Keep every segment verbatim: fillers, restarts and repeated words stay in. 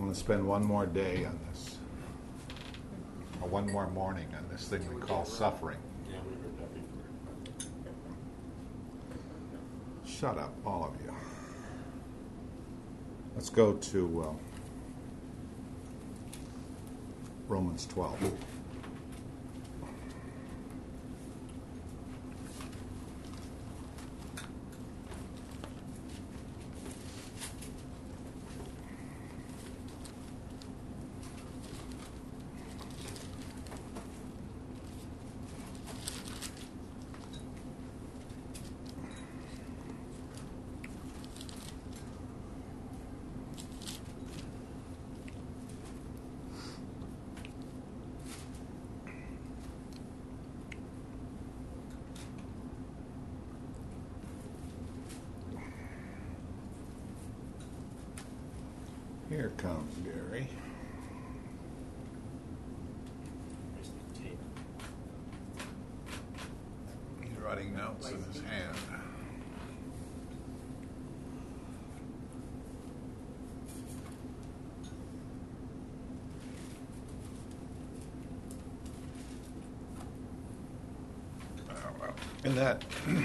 going to spend one more day on this, or one more morning on this thing we call suffering. Yeah, we heard that before. Shut up, all of you. Let's go to uh, Romans twelve. Here comes Gary. There's the tape. He's writing notes in his hand. Oh, well. In that,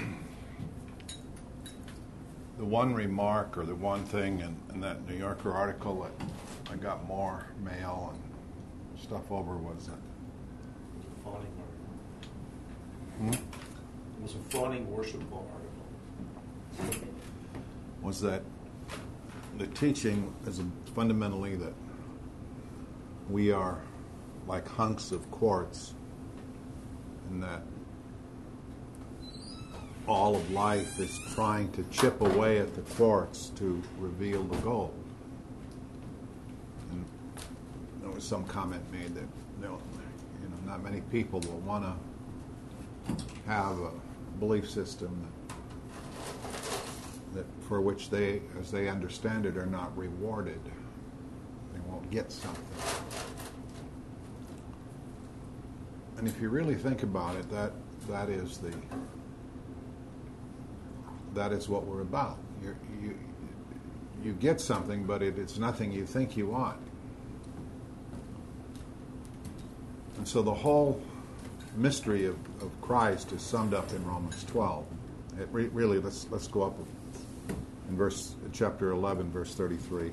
the one remark or the one thing in, in that New Yorker article that I got more mail and stuff over was that. It was a fawning article. Hmm? It was a fawning worshipful article. Was that the teaching is fundamentally that we are like hunks of quartz, and that all of life is trying to chip away at the quartz to reveal the gold. And there was some comment made that you know, you know not many people will want to have a belief system that, that for which they, as they understand it, are not rewarded. They won't get something. And if you really think about it, that that is the that is what we're about. You're, you you get something, but it, it's nothing you think you want. And so the whole mystery of, of Christ is summed up in Romans twelve. It re- really, let's let's go up in verse chapter eleven, verse thirty-three.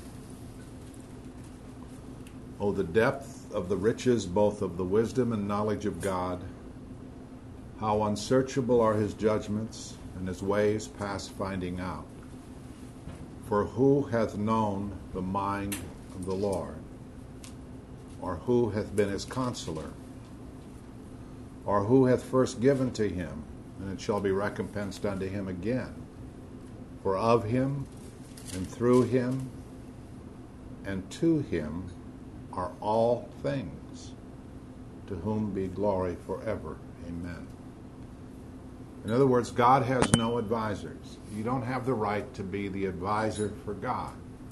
Oh, the depth of the riches, both of the wisdom and knowledge of God! How unsearchable are his judgments, and his ways past finding out. For who hath known the mind of the Lord? Or who hath been his counselor? Or who hath first given to him, and it shall be recompensed unto him again? For of him, and through him, and to him are all things, to whom be glory forever. Amen. In other words, God has no advisors. You don't have the right to be the advisor for God.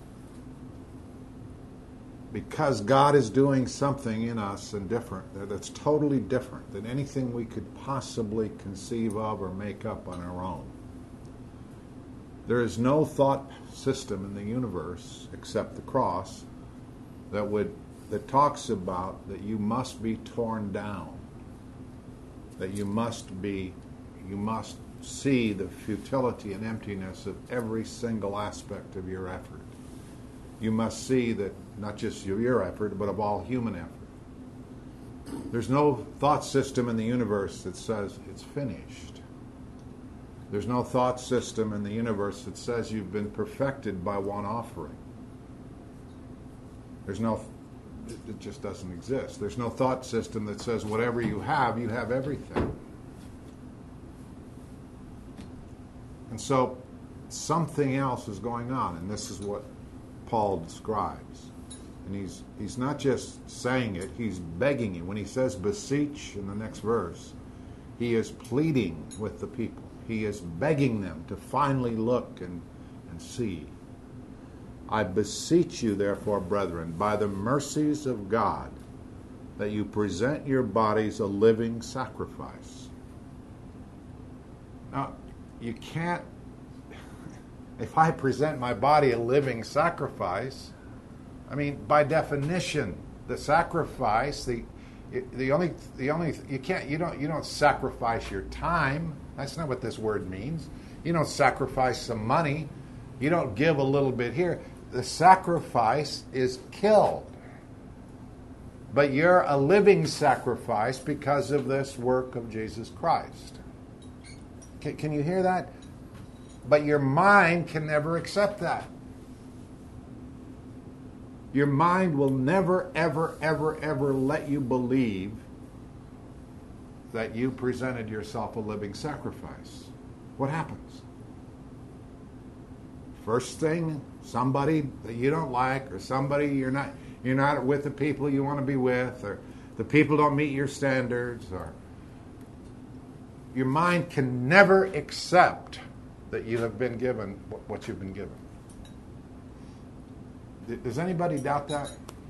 Because God is doing something in us and different, that's totally different than anything we could possibly conceive of or make up on our own. There is no thought system in the universe except the cross that would that talks about that you must be torn down, that you must be You must see the futility and emptiness of every single aspect of your effort. You must see that not just of your effort, but of all human effort. There's no thought system in the universe that says it's finished. There's no thought system in the universe that says you've been perfected by one offering. There's no, it just doesn't exist. There's no thought system that says whatever you have, you have everything. And so something else is going on, and this is what Paul describes. And he's he's not just saying it, he's begging you. When he says beseech in the next verse, he is pleading with the people. He is begging them to finally look and, and see. I beseech you, therefore, brethren, by the mercies of God, that you present your bodies a living sacrifice. Now, you can't, if I present my body a living sacrifice, I mean, by definition, the sacrifice, the the only the only you can't you don't you don't sacrifice your time. That's not what this word means. You don't sacrifice some money. You don't give a little bit here. The sacrifice is killed. But you're a living sacrifice because of this work of Jesus Christ. Can, can you hear that? But your mind can never accept that. Your mind will never, ever, ever, ever let you believe that you presented yourself a living sacrifice. What happens? First thing, somebody that you don't like, or somebody you're not you're not with the people you want to be with, or the people don't meet your standards, or your mind can never accept that you have been given what you've been given. Does anybody doubt that?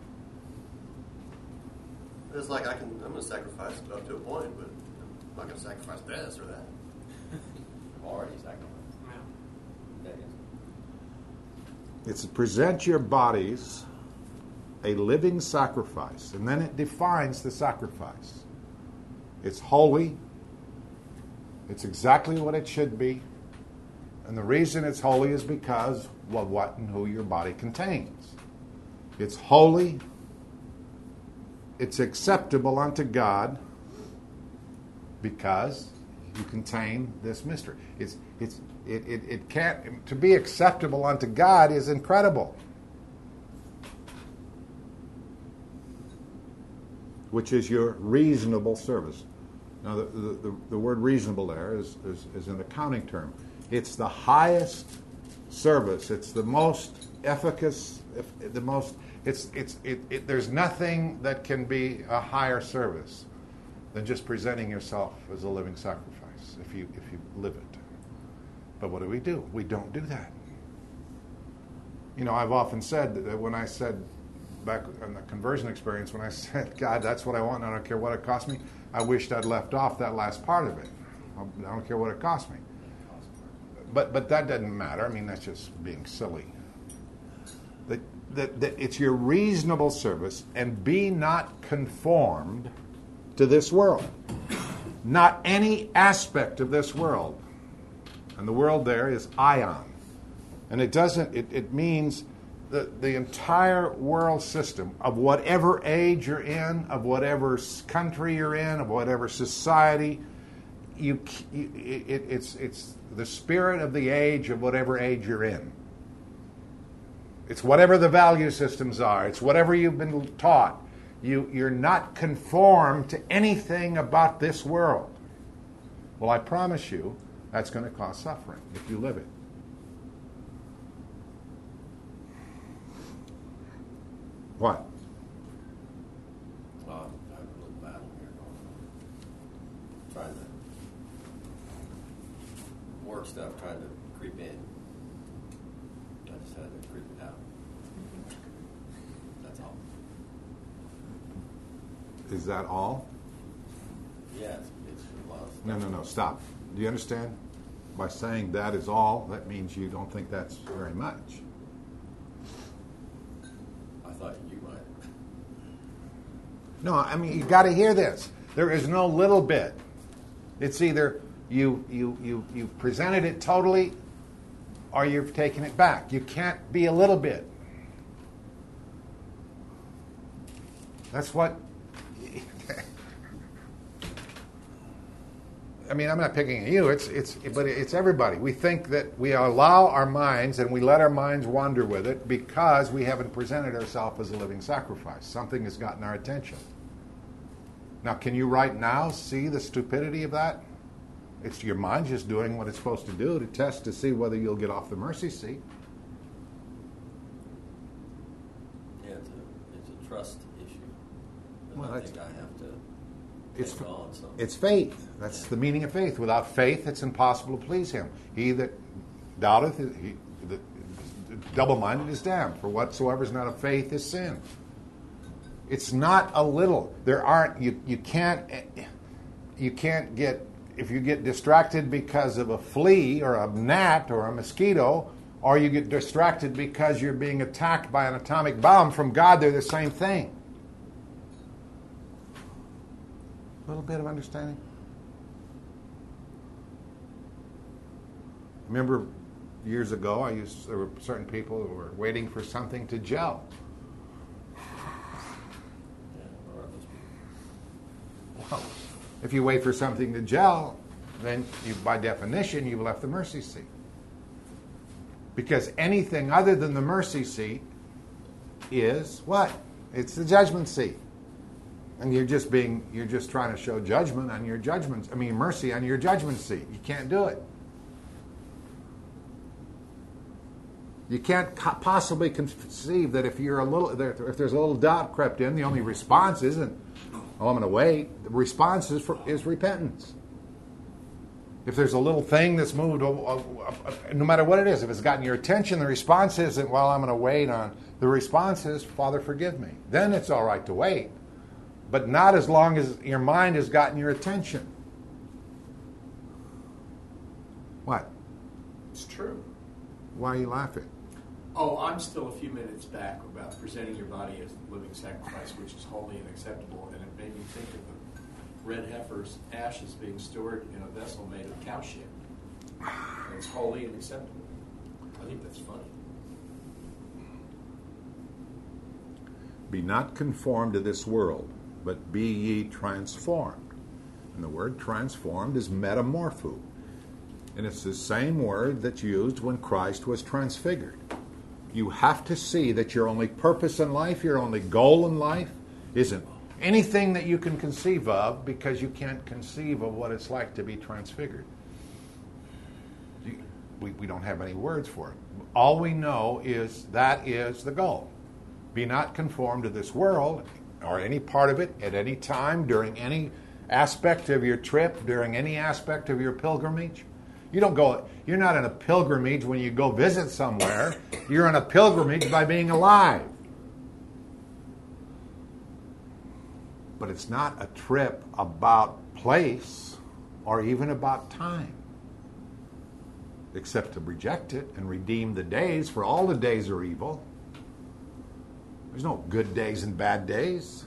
It's like I can, I'm going to sacrifice up to a point, but I'm not going to sacrifice this or that. Already sacrificed. Yeah. It's to present your bodies a living sacrifice, and then it defines the sacrifice. It's holy. It's exactly what it should be. And the reason it's holy is because of what and who your body contains. It's holy. It's acceptable unto God because you contain this mystery. It's it's it, it, it can't to be acceptable unto God is incredible. Which is your reasonable service. Now the the, the, the word reasonable there is, is, is an accounting term. It's the highest service. It's the most efficacious, the most. It's it's it, it. There's nothing that can be a higher service than just presenting yourself as a living sacrifice. If you if you live it. But what do we do? We don't do that. You know, I've often said that when I said back in the conversion experience, when I said, God, that's what I want, and I don't care what it costs me, I wished I'd left off that last part of it. I don't care what it costs me. But but that doesn't matter. I mean, that's just being silly. That, that, that it's your reasonable service, and be not conformed to this world. Not any aspect of this world. And the world there is ion. And it doesn't, it, it means the, the entire world system of whatever age you're in, of whatever country you're in, of whatever society, you, you it, it's it's the spirit of the age of whatever age you're in. It's whatever the value systems are. It's whatever you've been taught. You, you're not conformed to anything about this world. Well, I promise you, that's going to cause suffering if you live it. What? Well, I have a little battle here going on. Trying to work stuff, trying to creep in. I just had to creep it out. That's all. Is that all? Yeah, it's, it's a lot of stuff. No, no, no, stop. Do you understand? By saying that is all, that means you don't think that's very much. I thought you might. No, I mean, you got to hear this. There is no little bit. It's either you you you you presented it totally, or you've taken it back. You can't be a little bit. That's what. I mean, I'm not picking at you. It's it's but it's everybody. We think that we allow our minds and we let our minds wander with it because we haven't presented ourselves as a living sacrifice. Something has gotten our attention. Now, can you right now see the stupidity of that? It's your mind just doing what it's supposed to do to test to see whether you'll get off the mercy seat. Yeah, it's a, it's a trust issue. And Well, I that's- think I have to It's take on some. it's faith. That's the meaning of faith. Without faith, it's impossible to please Him. He that doubteth, he that double-minded is damned. For whatsoever is not of faith is sin. It's not a little. There aren't. You you can't. You can't get if you get distracted because of a flea or a gnat or a mosquito or you get distracted because you're being attacked by an atomic bomb from God, they're the same thing. A little bit of understanding? Remember years ago, I used there were certain people who were waiting for something to gel. Well, if you wait for something to gel, then you, by definition, you've left the mercy seat. Because anything other than the mercy seat is what? It's the judgment seat. And you're just being, you're just trying to show judgment on your judgment, I mean mercy on your judgment seat. You can't do it. You can't co- possibly conceive that if you're a little, if there's a little doubt crept in, the only response isn't, oh, I'm going to wait. The response is, for, is repentance. If there's a little thing that's moved, oh, oh, oh, no matter what it is, if it's gotten your attention, the response isn't, well, I'm going to wait on. The response is, Father, forgive me. Then it's all right to wait. But not as long as your mind has gotten your attention. What? It's true. Why are you laughing? Oh, I'm still a few minutes back about presenting your body as a living sacrifice, which is holy and acceptable, and it made me think of the red heifer's ashes being stored in a vessel made of cow shit. And it's holy and acceptable. I think that's funny. Be not conformed to this world, but be ye transformed. And the word transformed is metamorpho. And it's the same word that's used when Christ was transfigured. You have to see that your only purpose in life, your only goal in life, isn't anything that you can conceive of, because you can't conceive of what it's like to be transfigured. You, we, we don't have any words for it. All we know is that is the goal. Be not conformed to this world or any part of it at any time, during any aspect of your trip, during any aspect of your pilgrimage. You don't go, you're not in a pilgrimage when you go visit somewhere. You're in a pilgrimage by being alive. But it's not a trip about place or even about time. Except to reject it and redeem the days, for all the days are evil. There's no good days and bad days.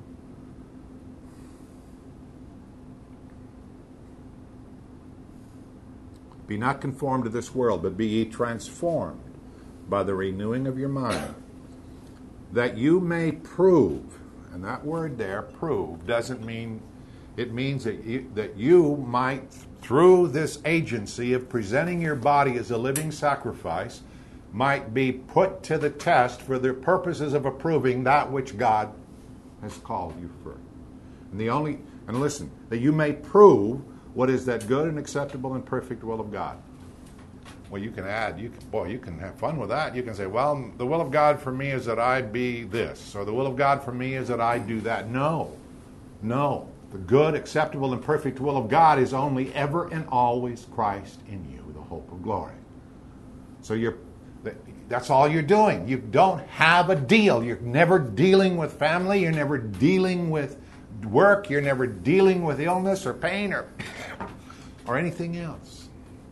Be not conformed to this world, but be ye transformed by the renewing of your mind, that you may prove, and that word there, prove, doesn't mean, it means that you, that you might, through this agency of presenting your body as a living sacrifice, might be put to the test for the purposes of approving that which God has called you for. And the only, and listen, that you may prove what is that good and acceptable and perfect will of God. Well, you can add, you can, boy, you can have fun with that. You can say, well, the will of God for me is that I be this, or the will of God for me is that I do that. No, no. The good, acceptable, and perfect will of God is only ever and always Christ in you, the hope of glory. So you're, that's all you're doing. You don't have a deal. You're never dealing with family. You're never dealing with work. You're never dealing with illness or pain or, or anything else.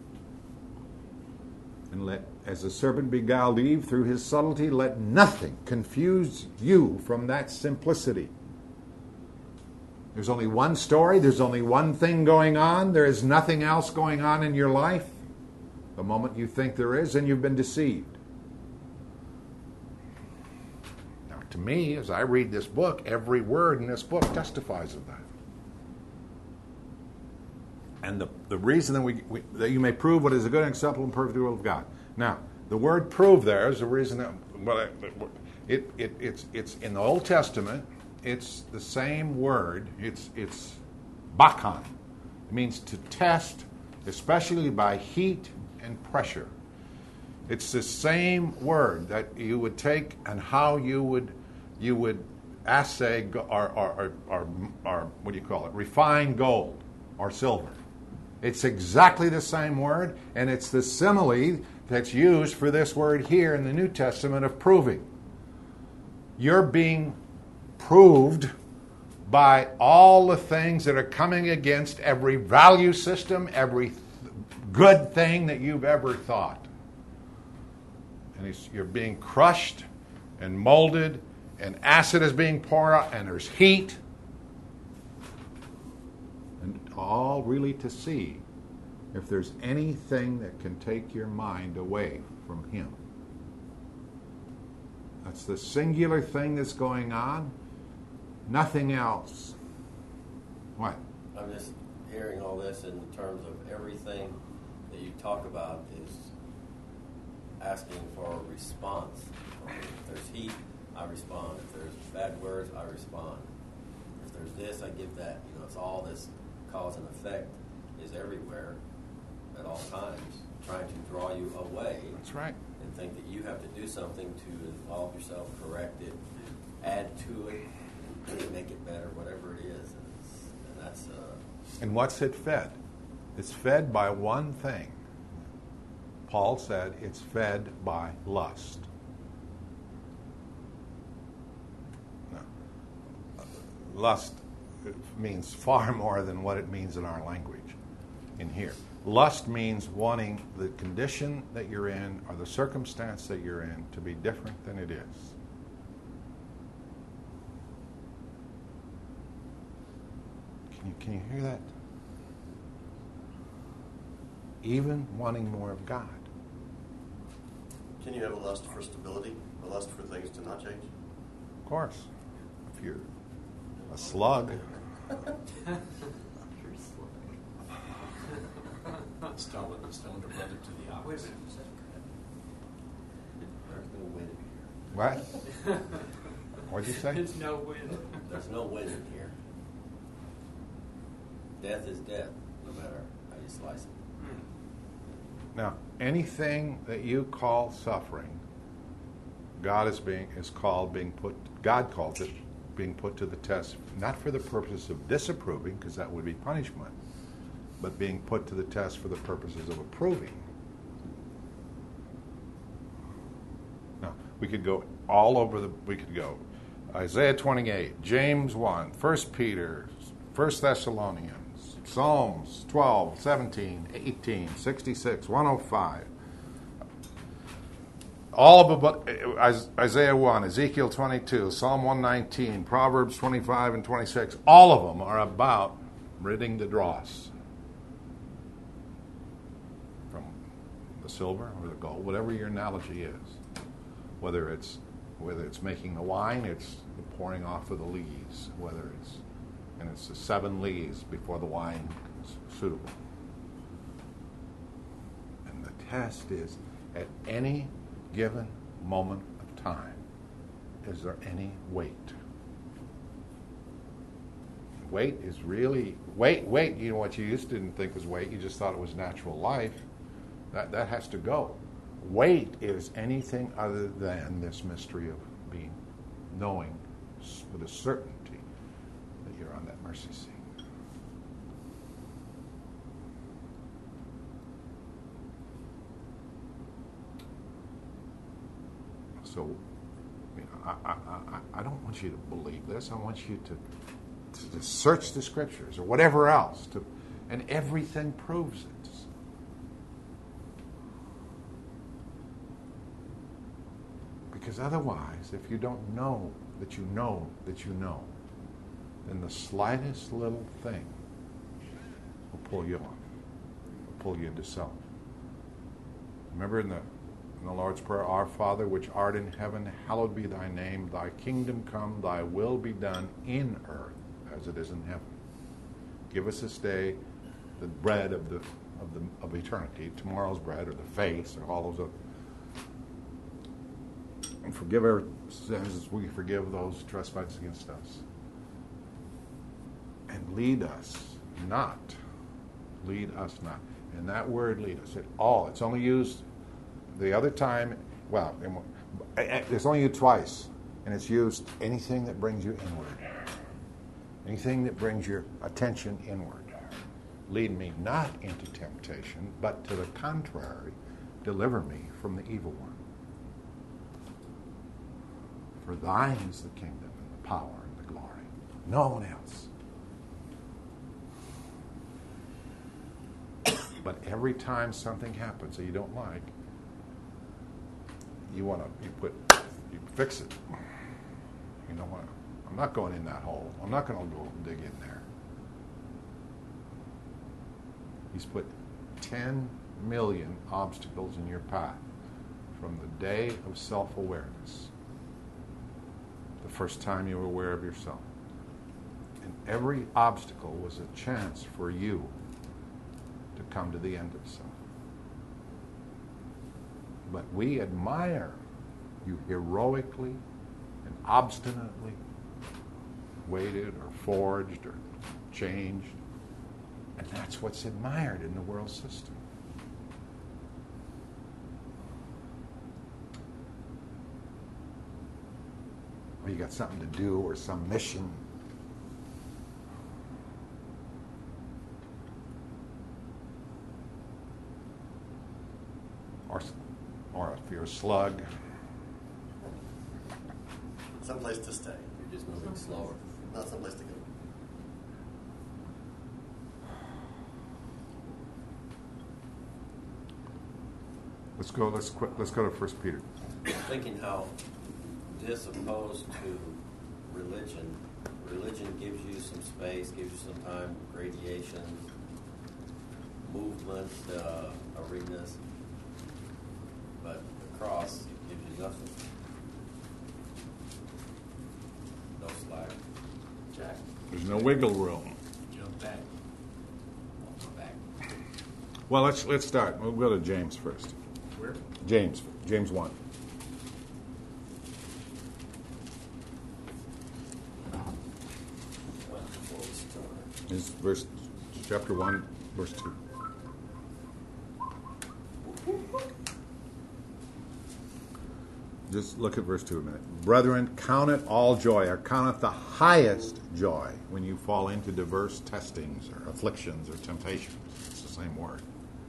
And let, as the serpent beguiled Eve through his subtlety, let nothing confuse you from that simplicity. There's only one story. There's only one thing going on. There is nothing else going on in your life. The moment you think there is, then you've been deceived. Now, to me, as I read this book, every word in this book testifies of that. And the, the reason that, we, we, that you may prove what is a good and acceptable and perfect will of God. Now, the word prove there is the reason that, well, it, it, it's, it's in the Old Testament. It's the same word. It's it's bakan. It means to test, especially by heat and pressure. It's the same word that you would take and how you would you would assay or or, or, or what do you call it? Refine gold or silver. It's exactly the same word, and it's the simile that's used for this word here in the New Testament of proving. You're being proved by all the things that are coming against every value system, every th- good thing that you've ever thought. And he's, you're being crushed and molded, and acid is being poured out, and there's heat. And all really to see if there's anything that can take your mind away from him. That's the singular thing that's going on. Nothing else. What? I'm just hearing all this in terms of everything that you talk about is asking for a response. If there's heat, I respond. If there's bad words, I respond. If there's this, I give that. You know, it's all this cause and effect is everywhere at all times, trying to draw you away. That's right. And think that you have to do something to involve yourself, correct it, add to it, make it better, whatever it is. And, it's, and that's... Uh, And what's it fed? It's fed by one thing. Paul said it's fed by lust. No. Lust means far more than what it means in our language in here. Lust means wanting the condition that you're in or the circumstance that you're in to be different than it is. Can you, can you hear that? Even wanting more of God. Can you have a lust for stability, a lust for things to not change? Of course. If you're a slug. Stone, stone to brother to the opposite. there's no win here. What? What'd you say? There's no win. There's no win in here. Death is death, no matter how you slice it. Now, anything that you call suffering, God is being is called being put. God calls it being put to the test, not for the purpose of disapproving, because that would be punishment, but being put to the test for the purposes of approving. Now, we could go all over the. We could go Isaiah twenty-eight, James one, First Peter, First Thessalonians. Psalms twelve, seventeen, eighteen, sixty-six, one oh five. All of the book, Isaiah one, Ezekiel twenty-two, Psalm one nineteen, Proverbs twenty-five and twenty-six, all of them are about ridding the dross from the silver or the gold, whatever your analogy is. Whether it's whether it's making the wine, it's the pouring off of the lees, whether it's and it's the seven lees before the wine is suitable. And the test is, at any given moment of time, is there any weight? Weight is really, weight, weight, you know what you used to didn't think was weight, you just thought it was natural life. That, that has to go. Weight is anything other than this mystery of being, knowing with a certainty that you're on that mercy seat. So, you know, I, I, I, I don't want you to believe this. I want you to, to, to search the scriptures or whatever else, to, and everything proves it. Because otherwise, if you don't know that you know that you know, then the slightest little thing will pull you off, will pull you into self. Remember in the in the Lord's Prayer, Our Father, which art in heaven, hallowed be thy name. Thy kingdom come, thy will be done in earth as it is in heaven. Give us this day the bread of the of the of eternity, tomorrow's bread, or the face, or all those other. And forgive our sins as we forgive those who trespass against us. And lead us not. Lead us not. And that word lead us, it all, it's only used the other time, well, it's only used twice. And it's used anything that brings you inward. Anything that brings your attention inward. Lead me not into temptation, but to the contrary, deliver me from the evil one. For thine is the kingdom and the power and the glory. No one else. But every time something happens that you don't like, you want to, you put, you fix it. You know what? I'm not going in that hole. I'm not going to go dig in there. He's put ten million obstacles in your path from the day of self-awareness, the first time you were aware of yourself. And every obstacle was a chance for you to come to the end of self. But we admire you heroically and obstinately waited or forged or changed. And that's what's admired in the world system. Or you got something to do or some mission. Or, or if you're a slug. Someplace to stay. You're just moving slower. Not someplace to go. Let's go. Let's quit. Let's go to First Peter. Thinking how this opposed to religion, religion gives you some space, gives you some time, radiation, movement, uh, arenas, but the cross gives you nothing. No slack. Jack, There's no wiggle room. jump back. I'll come back. Well, let's let's start. We'll go to James first. Where? James, James one. Well, before we start. Is verse chapter one, verse two. Just look at verse two a minute. Brethren, count it all joy, or count it the highest joy when you fall into diverse testings or afflictions or temptations. It's the same word.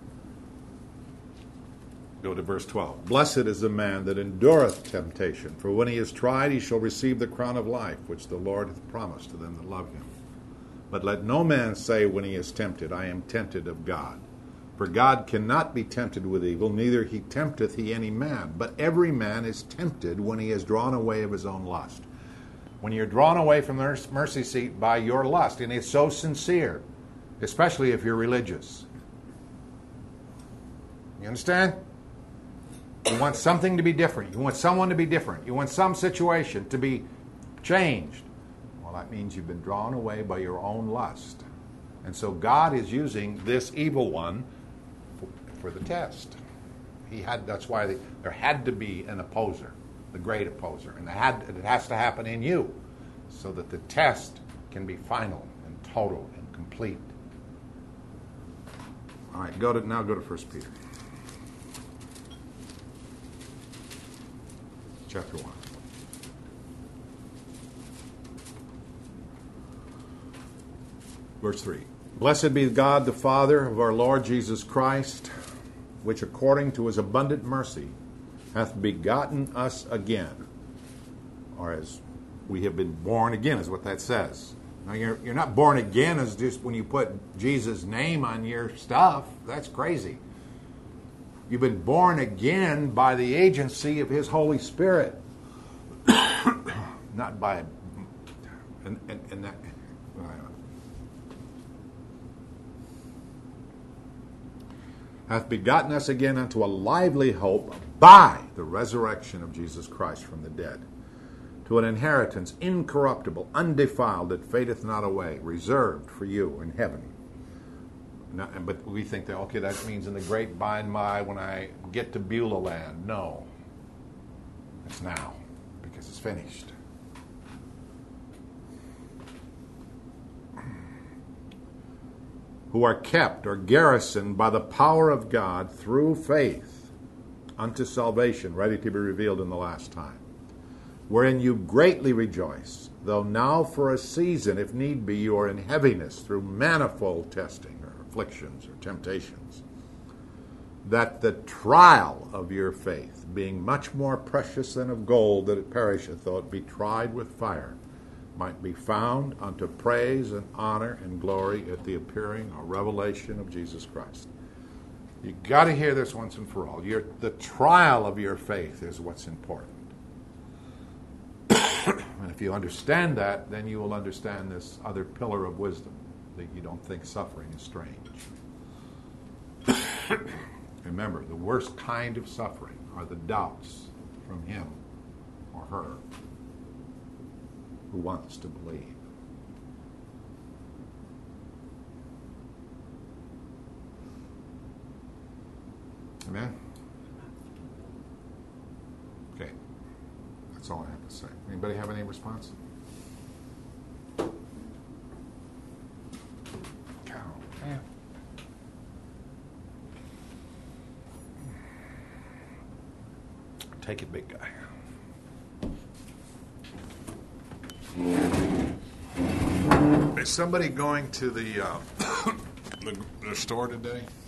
Go to verse twelve. Blessed is the man that endureth temptation, for when he is tried, he shall receive the crown of life, which the Lord hath promised to them that love him. But let no man say when he is tempted, I am tempted of God. For God cannot be tempted with evil, neither he tempteth he any man. But every man is tempted when he is drawn away of his own lust. When you're drawn away from the mercy seat by your lust, and it's so sincere, especially if you're religious. You understand? You want something to be different. You want someone to be different. You want some situation to be changed. Well, that means you've been drawn away by your own lust. And so God is using this evil one for, for the test. He had. That's why they, there had to be an opposer, the great opposer. And it, had, it has to happen in you so that the test can be final and total and complete. All right, go to now go to First Peter. Chapter one. Verse three. Blessed be God the Father of our Lord Jesus Christ, which according to his abundant mercy hath begotten us again. Or as we have been born again, is what that says. Now you're, you're not born again as just when you put Jesus' name on your stuff. That's crazy. You've been born again by the agency of his Holy Spirit. Not by... And, and, and that... Hath begotten us again unto a lively hope by the resurrection of Jesus Christ from the dead, to an inheritance incorruptible, undefiled, that fadeth not away, reserved for you in heaven. No, but we think that, okay, that means in the great by and by when I get to Beulah land. No. It's now, because it's finished. Who are kept or garrisoned by the power of God through faith unto salvation, ready to be revealed in the last time, wherein you greatly rejoice, though now for a season, if need be, you are in heaviness through manifold testing, afflictions or temptations, that the trial of your faith, being much more precious than of gold that it perisheth, though it be tried with fire, might be found unto praise and honor and glory at the appearing or revelation of Jesus Christ. You got to hear this once and for all. Your, the trial of your faith is what's important. And if you understand that, then you will understand this other pillar of wisdom, that you don't think suffering is strange. Remember, the worst kind of suffering are the doubts from him or her who wants to believe. Amen? Okay. That's all I have to say. Anybody have any response? Cow. Man. Take it, big guy. Is somebody going to the, uh, the, the store today?